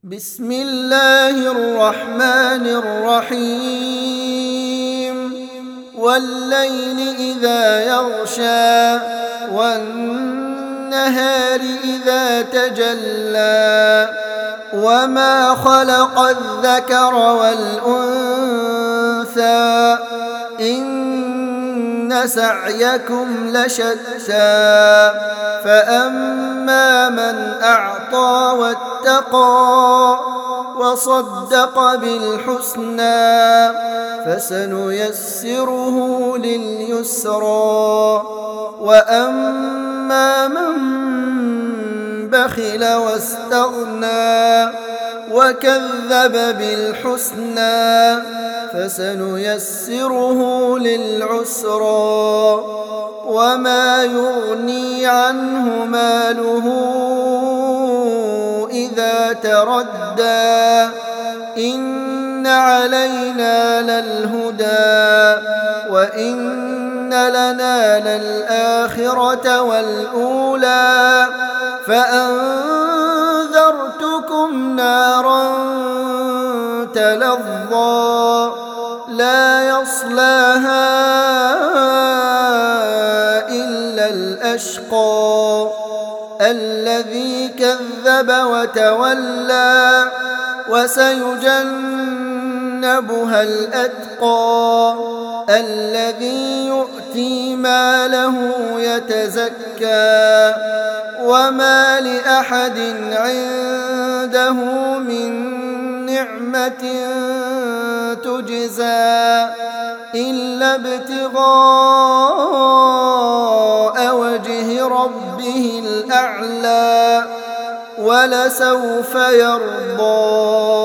بسم الله الرحمن الرحيم والليل إذا يغشى والنهار إذا تجلى وما خلق الذكر والأنثى إن سعيكم لشتى فأما من أعطى واتقى وصدق بالحسنى فسنيسره لليسرى وأما من بخل واستغنى وكذب بالحسنى فسنيسره للعسرى وما يغني عنه ماله إذا تردى إن علينا للهدى وإن لنا للآخرة والأولى فأنذرتكم نارا تلظى لا يصلاها إلا الأشقى الذي كذب وتولى وسيجنبها الأتقى الذي يؤتي ماله يتزكى وما لأحد عنده من نعمة تجزى إلا ابتغاء وجه ربه الأعلى ولسوف يرضى.